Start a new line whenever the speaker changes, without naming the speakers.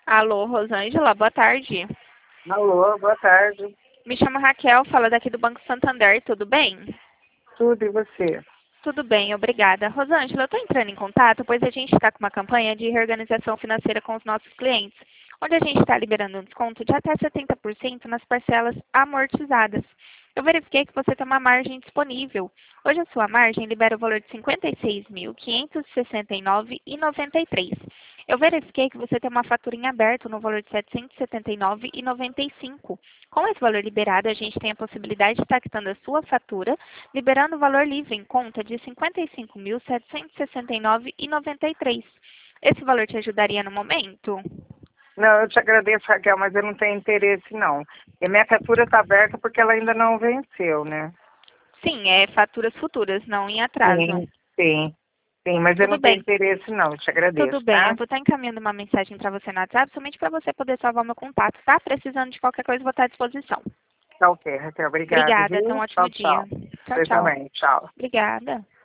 Alô, Rosângela, boa tarde.
Alô, boa tarde.
Me chamo Raquel, falo daqui do Banco Santander, tudo bem?
Tudo e você?
Tudo bem, obrigada. Rosângela, eu estou entrando em contato, pois a gente está com uma campanha de reorganização financeira com os nossos clientes, onde a gente está liberando um desconto de até 70% nas parcelas amortizadas. Eu verifiquei que você tem uma margem disponível. Hoje a sua margem libera o valor de R$ 56.569,93. Eu verifiquei que você tem uma fatura em aberto no valor de R$ 779,95. Com esse valor liberado, a gente tem a possibilidade de estar quitando a sua fatura, liberando o valor livre em conta de R$ 55.769,93. Esse valor te ajudaria no momento?
Não, eu te agradeço, Raquel, mas eu não tenho interesse, não. E minha fatura está aberta porque ela ainda não venceu, né?
Sim, é faturas futuras, não em atraso.
Sim, sim, sim, mas eu
Tudo
não tenho
bem,
interesse, não. Eu te
tudo
agradeço,
bem. Eu
tá?
vou estar encaminhando uma mensagem para você no WhatsApp, somente para você poder salvar meu contato, tá? Precisando de qualquer coisa, vou estar à disposição.
Tá ok, Raquel. Obrigado,
Obrigada, tenha um
viu?
ótimo
Tchau,
dia.
tchau.
Tchau,
Você
tchau.
também. Tchau.
Obrigada.